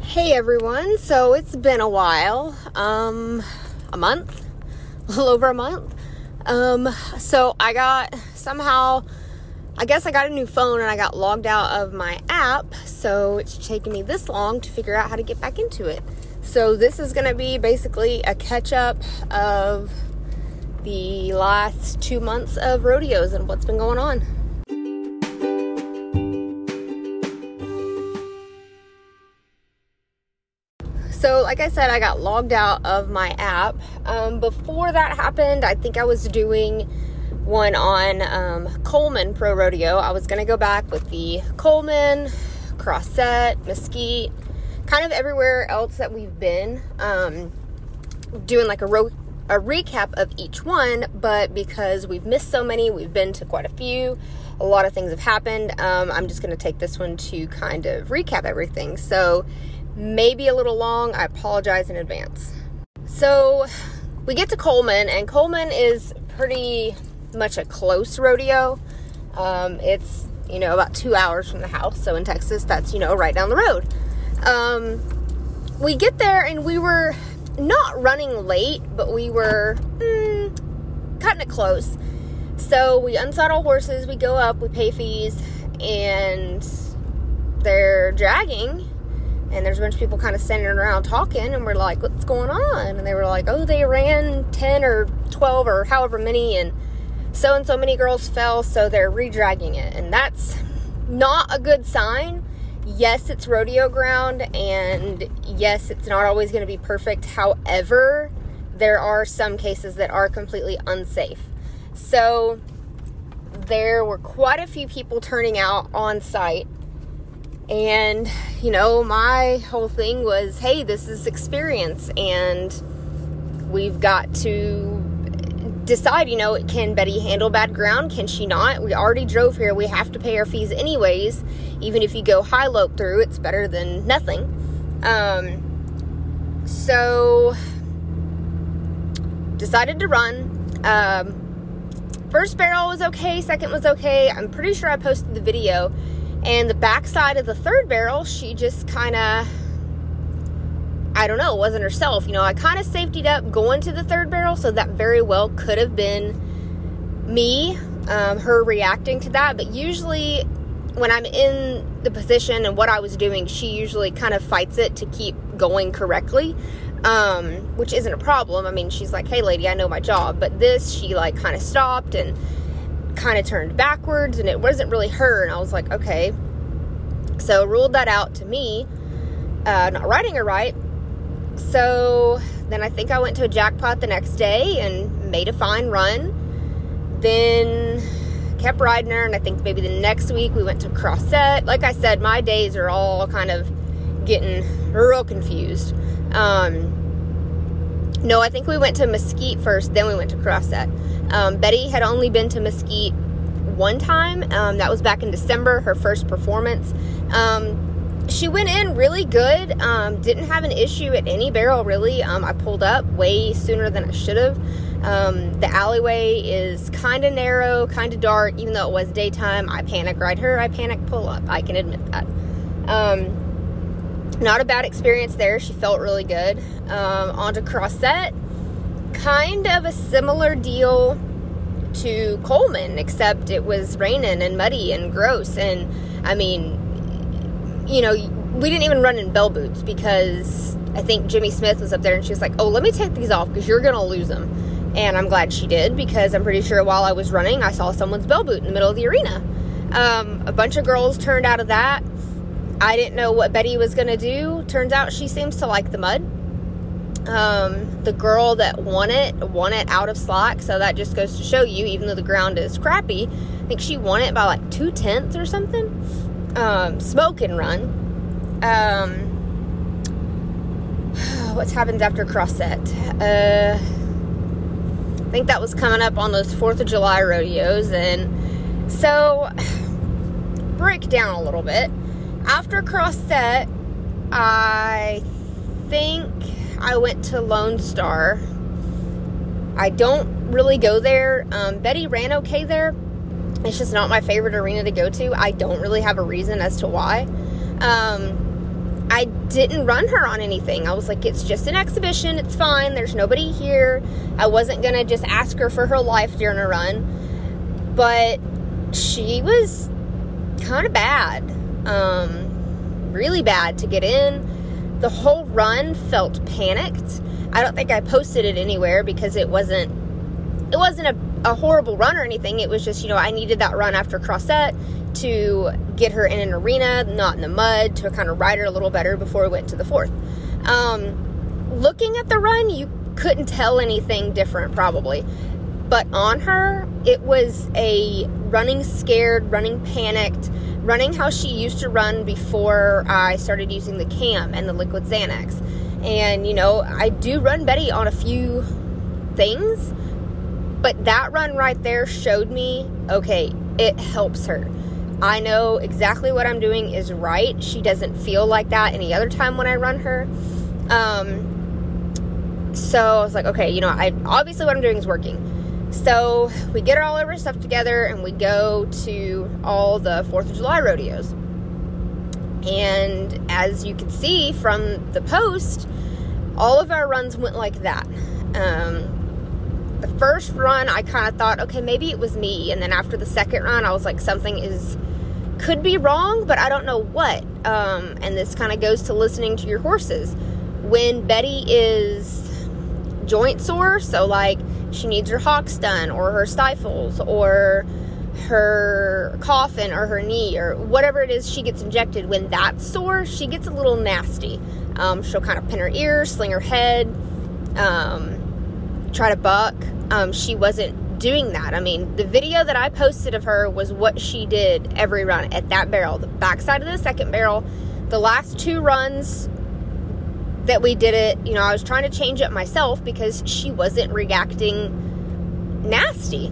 Hey everyone, so it's been a while, a little over a month. So I got a new phone and I got logged out of my app, so it's taking me this long to figure out how to get back into it. So this is going to be basically a catch-up of the last 2 months of rodeos and what's been going on. So like I said, I got logged out of my app. Before that happened, I think I was doing one on Coleman Pro Rodeo. I was going to go back with the Coleman, Crossett, Mesquite, kind of everywhere else that we've been, doing like a recap of each one. But because we've missed so many, we've been to quite a few, a lot of things have happened. I'm just going to take this one to kind of recap everything. So maybe a little long. I apologize in advance. So we get to Coleman, and Coleman is pretty much a close rodeo. It's, about 2 hours from the house. So in Texas, that's, right down the road. We get there and we were not running late, but we were cutting it close. So we unsaddle horses, we go up, we pay fees, and they're dragging. And there's a bunch of people kind of standing around talking, and we're like, what's going on? And they were like, oh, they ran 10 or 12 or however many, and so many girls fell, so they're re-dragging it. And that's not a good sign. Yes, it's rodeo ground, and yes, it's not always going to be perfect. However, there are some cases that are completely unsafe. So there were quite a few people turning out on site. And, my whole thing was, hey, this is experience, and we've got to decide, can Betty handle bad ground? Can she not? We already drove here. We have to pay our fees anyways. Even if you go high lope through, it's better than nothing. So decided to run. First barrel was okay. Second was okay. I'm pretty sure I posted the video. And the backside of the third barrel, she just kind of, wasn't herself. I kind of safetied up going to the third barrel, so that very well could have been me, her reacting to that. But usually when I'm in the position and what I was doing, she usually kind of fights it to keep going correctly, which isn't a problem. I mean, she's like, hey, lady, I know my job. But this, she kind of stopped and kind of turned backwards, and it wasn't really her. And I was like, okay. So ruled that out to me, not riding her right. So then I think I went to a jackpot the next day and made a fine run. Then kept riding her, and I think maybe the next week we went to Crossett. Like I said, my days are all kind of getting real confused. No, I think we went to Mesquite first, then we went to Crossett. Betty had only been to Mesquite one time. That was back in December, her first performance. She went in really good. Didn't have an issue at any barrel, really. I pulled up way sooner than I should have. The alleyway is kind of narrow, kind of dark. Even though it was daytime, I panic ride her. I panic pull up. I can admit that. Not a bad experience there. She felt really good. On to Crossett. Kind of a similar deal to Coleman, except it was raining and muddy and gross. And I mean, we didn't even run in bell boots because I think Jimmy Smith was up there and she was like, oh, let me take these off because you're going to lose them. And I'm glad she did, because I'm pretty sure while I was running, I saw someone's bell boot in the middle of the arena. A bunch of girls turned out of that. I didn't know what Betty was going to do. Turns out she seems to like the mud. The girl that won it out of slack, so that just goes to show you, even though the ground is crappy, I think she won it by like 2/10 or something. Smoke and run. What's happened after Crossett? I think that was coming up on those 4th of July rodeos, and so break down a little bit. After Crossett, I think I went to Lone Star. I don't really go there. Betty ran okay there. It's just not my favorite arena to go to. I don't really have a reason as to why. I I didn't run her on anything. I was like, it's just an exhibition. It's fine. There's nobody here. I wasn't going to just ask her for her life during a run. But she was kind of bad. Really bad to get in. The whole run felt panicked. I don't think I posted it anywhere because it wasn't a horrible run or anything. It was just, I needed that run after Crossette to get her in an arena, not in the mud, to kind of ride her a little better before we went to the 4th. Looking at the run, you couldn't tell anything different probably. But on her, it was a running scared, running panicked, running how she used to run before I started using the Cam and the Liquid Xanax. And, I do run Betty on a few things, but that run right there showed me, okay, it helps her. I know exactly what I'm doing is right. She doesn't feel like that any other time when I run her. So I was like, okay, obviously what I'm doing is working. So we get all of our stuff together and we go to all the 4th of July rodeos. And as you can see from the post, all of our runs went like that. The first run, I kind of thought, okay, maybe it was me. And then after the second run, I was like, something could be wrong, but I don't know what. And this kind of goes to listening to your horses. When Betty is joint sore, so like she needs her hocks done, or her stifles, or her coffin, or her knee, or whatever it is she gets injected, when that's sore, she gets a little nasty. She'll kind of pin her ears, sling her head, try to buck. She wasn't doing that. I mean, the video that I posted of her was what she did every run at that barrel, the backside of the second barrel. The last 2 runs that we did it, I was trying to change it myself because she wasn't reacting nasty.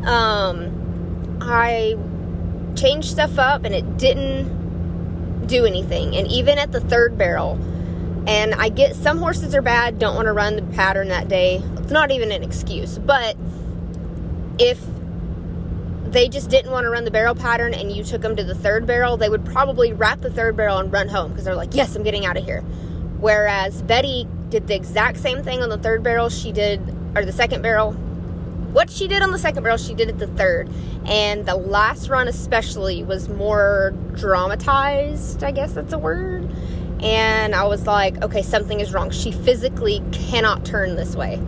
I changed stuff up and it didn't do anything. And even at the 3rd barrel, and I get some horses are bad, don't want to run the pattern that day. It's not even an excuse, but if they just didn't want to run the barrel pattern and you took them to the 3rd barrel, they would probably wrap the 3rd barrel and run home because they're like, yes, I'm getting out of here. Whereas Betty did the exact same thing on the 3rd barrel or the 2nd barrel. What she did on the 2nd barrel, she did at the 3rd. And the last run especially was more dramatized, I guess that's a word. And I was like, okay, something is wrong. She physically cannot turn this way.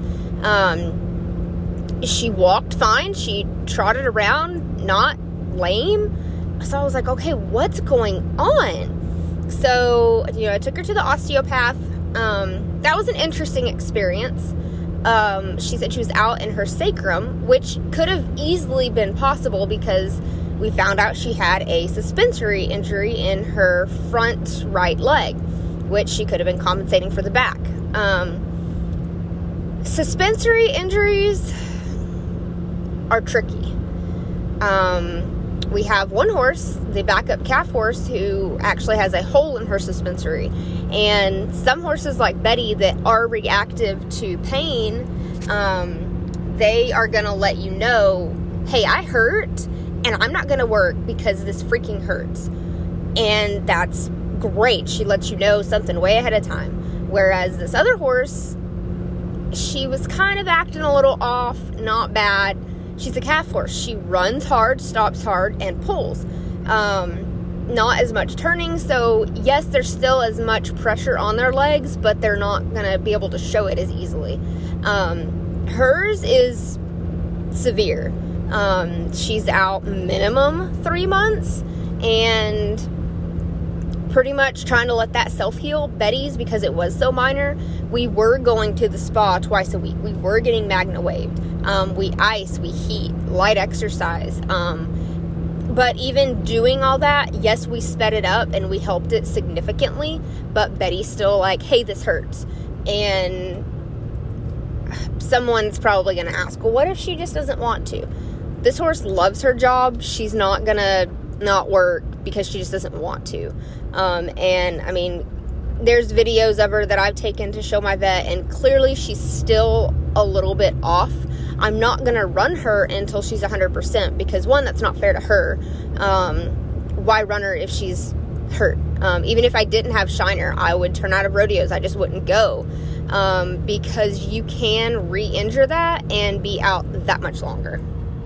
She walked fine. She trotted around, not lame. So I was like, okay, what's going on? So, I took her to the osteopath. That was an interesting experience. She said she was out in her sacrum, which could have easily been possible because we found out she had a suspensory injury in her front right leg, which she could have been compensating for the back. Suspensory injuries are tricky. We have one horse, the backup calf horse, who actually has a hole in her suspensory. And some horses like Betty that are reactive to pain, they are going to let you know, hey, I hurt, and I'm not going to work because this freaking hurts. And that's great. She lets you know something way ahead of time. Whereas this other horse, she was kind of acting a little off, not bad. She's a calf horse. She runs hard, stops hard, and pulls. Not as much turning, so yes, there's still as much pressure on their legs, but they're not going to be able to show it as easily. Hers is severe. She's out minimum 3 months, and pretty much trying to let that self-heal. Betty's, because it was so minor, we were going to the spa twice a week. We were getting Magna waved. We ice, we heat, light exercise. But even doing all that, yes, we sped it up and we helped it significantly, but Betty's still like, hey, this hurts. And someone's probably going to ask, well, what if she just doesn't want to? This horse loves her job. She's not going to not work because she just doesn't want to. And I mean, there's videos of her that I've taken to show my vet, and clearly she's still a little bit off. I'm not going to run her until she's 100% because, one, that's not fair to her. Why run her if she's hurt. Even if I didn't have Shiner, I would turn out of rodeos. I just wouldn't go, because you can re-injure that and be out that much longer.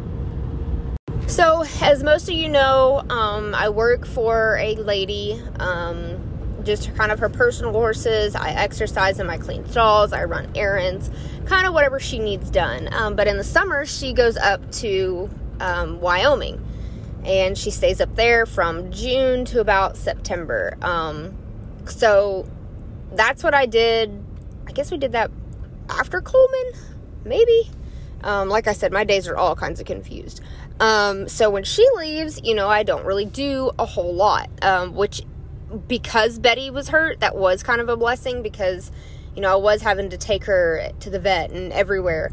So, as most of you know, I work for a lady, just kind of her personal horses. I exercise and I clean stalls, I run errands, kind of whatever she needs done. But in the summer, she goes up to Wyoming, and she stays up there from June to about September. So that's what I did. I guess we did that after Coleman, maybe. Like I said, my days are all kinds of confused. So when she leaves, I don't really do a whole lot, which, because Betty was hurt, that was kind of a blessing, because, I was having to take her to the vet and everywhere.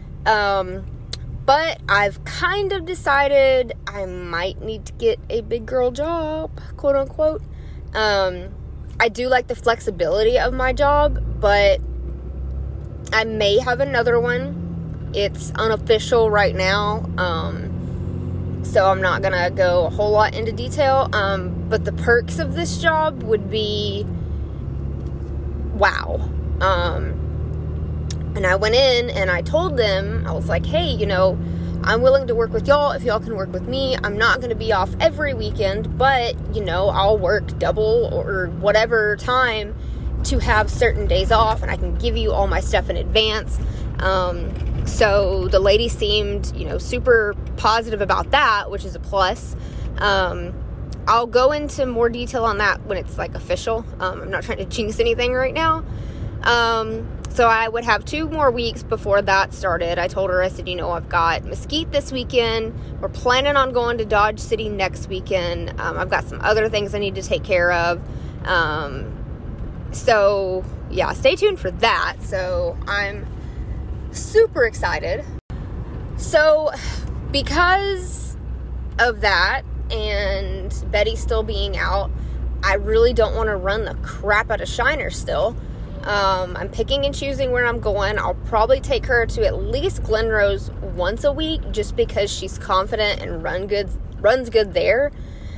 But I've kind of decided I might need to get a big girl job, quote unquote. I do like the flexibility of my job, but I may have another one. It's unofficial right now. So I'm not going to go a whole lot into detail. But the perks of this job would be wow. And I went in and I told them, I was like, hey, I'm willing to work with y'all if y'all can work with me. I'm not going to be off every weekend, but, I'll work double or whatever time to have certain days off, and I can give you all my stuff in advance. So the lady seemed, super positive about that, which is a plus. I'll go into more detail on that when it's official. I'm not trying to jinx anything right now. So I would have 2 more weeks before that started. I told her, I said, I've got Mesquite this weekend. We're planning on going to Dodge City next weekend. I've got some other things I need to take care of. So yeah, stay tuned for that. So I'm super excited. So because of that and Betty still being out, I really don't want to run the crap out of Shiner still. I'm picking and choosing where I'm going. I'll probably take her to at least Glenrose once a week, just because she's confident and runs good there.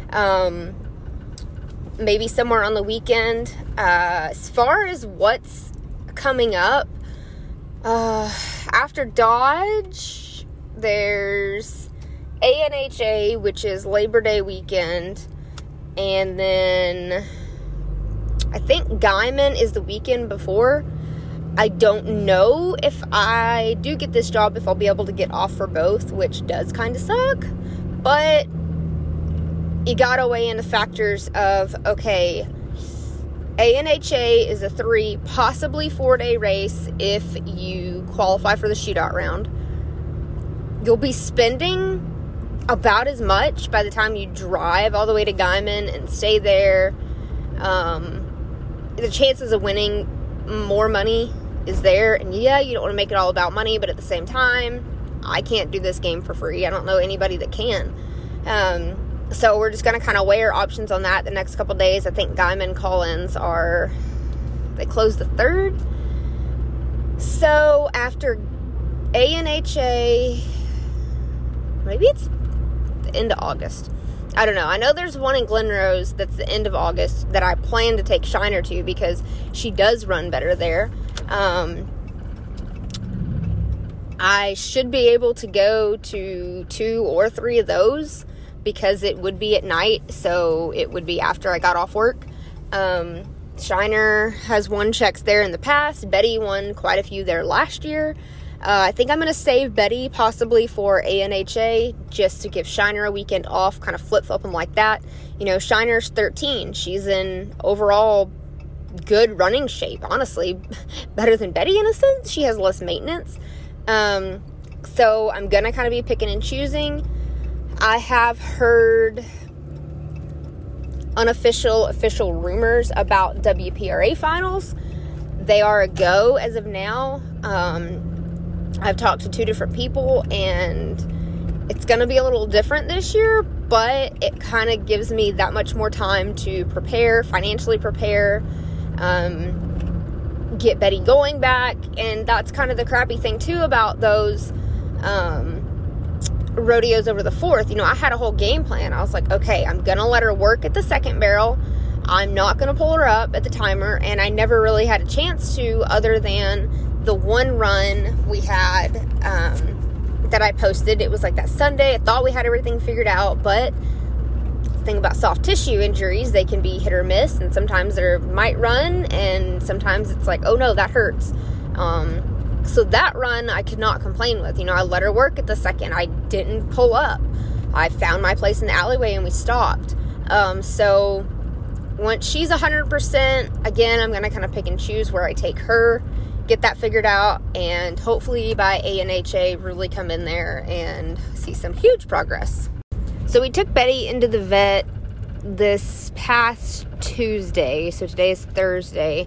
Maybe somewhere on the weekend. As far as what's coming up, after Dodge, there's ANHA, which is Labor Day weekend, and then I think Guyman is the weekend before. I don't know if I do get this job, if I'll be able to get off for both, which does kind of suck. But you gotta weigh in the factors of, okay, ANHA is a 3, possibly 4-day race if you qualify for the shootout round. You'll be spending about as much by the time you drive all the way to Guyman and stay there. The chances of winning more money is there. And yeah, you don't want to make it all about money, but at the same time, I can't do this game for free. I don't know anybody that can. So we're just going to kind of weigh our options on that the next couple days. I think Guyman call-ins they close the 3rd. So after ANHA, maybe it's the end of August. I don't know. I know there's one in Glenrose that's the end of August that I plan to take Shiner to, because she does run better there. I should be able to go to 2 or 3 of those, because it would be at night, so it would be after I got off work. Shiner has won checks there in the past. Betty won quite a few there last year. I think I'm going to save Betty possibly for ANHA, just to give Shiner a weekend off, kind of flip-flop them like that. Shiner's 13. She's in overall good running shape, honestly. Better than Betty in a sense. She has less maintenance. So I'm going to kind of be picking and choosing. I have heard official rumors about WPRA finals. They are a go as of now. I've talked to 2 different people, and it's going to be a little different this year, but it kind of gives me that much more time to prepare, financially prepare, get Betty going back. And that's kind of the crappy thing too about those rodeos over the 4th. I had a whole game plan. I was like, okay, I'm going to let her work at the Second Barrel. I'm not going to pull her up at the timer, and I never really had a chance to, other than the one run we had that I posted. It was like that Sunday. I thought we had everything figured out, but the thing about soft tissue injuries, they can be hit or miss, and sometimes they might run, and sometimes it's like, oh no, that hurts. So that run I could not complain with. I let her work at the second. I didn't pull up. I found my place in the alleyway and we stopped. So once she's 100%, again, I'm going to kind of pick and choose where I take her, get that figured out, and hopefully by ANHA really come in there and see some huge progress. So we took Betty into the vet this past Tuesday. So today is Thursday.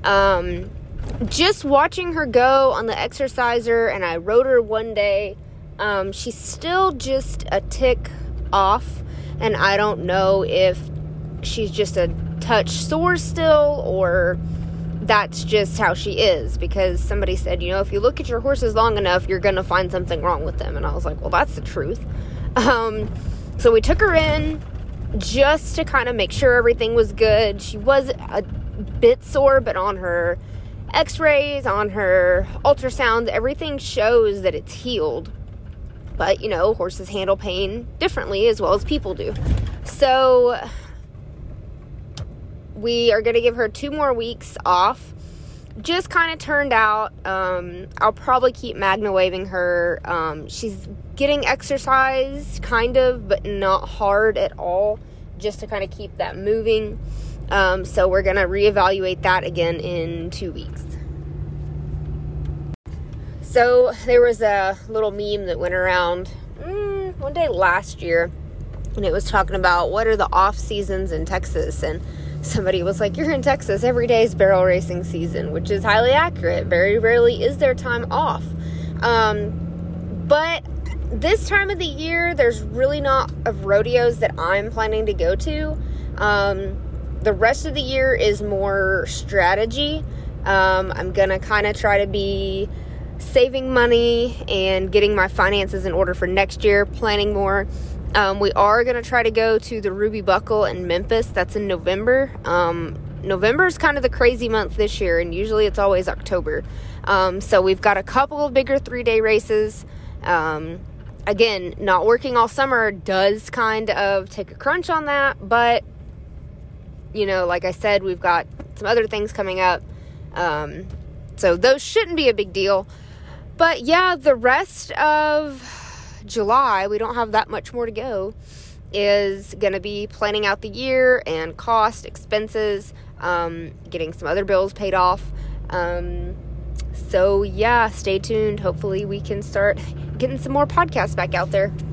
Just watching her go on the exerciser, and I rode her one day. She's still just a tick off, and I don't know if she's just a touch sore still, or that's just how she is, because somebody said, if you look at your horses long enough, you're going to find something wrong with them. And I was like, well, that's the truth. So we took her in just to kind of make sure everything was good. She was a bit sore, but on her x-rays, on her ultrasound, everything shows that it's healed. But, horses handle pain differently as well as people do. So we are going to give her 2 more weeks off. Just kind of turned out. I'll probably keep Magna waving her. She's getting exercise, kind of, but not hard at all, just to kind of keep that moving. So we're going to reevaluate that again in 2 weeks. So there was a little meme that went around one day last year, and it was talking about what are the off seasons in Texas, and somebody was like, you're in Texas, every day is barrel racing season, which is highly accurate. Very rarely is there time off. But this time of the year, there's really not of rodeos that I'm planning to go to. The rest of the year is more strategy. I'm going to kind of try to be saving money and getting my finances in order for next year, planning more. We are going to try to go to the Ruby Buckle in Memphis. That's in November. November is kind of the crazy month this year, and usually it's always October. So we've got a couple of bigger 3-day races. Again, not working all summer does kind of take a crunch on that, but like I said, we've got some other things coming up. So those shouldn't be a big deal. But yeah, the rest of July, we don't have that much more to go, is going to be planning out the year and cost, expenses, getting some other bills paid off. So yeah, stay tuned. Hopefully we can start getting some more podcasts back out there.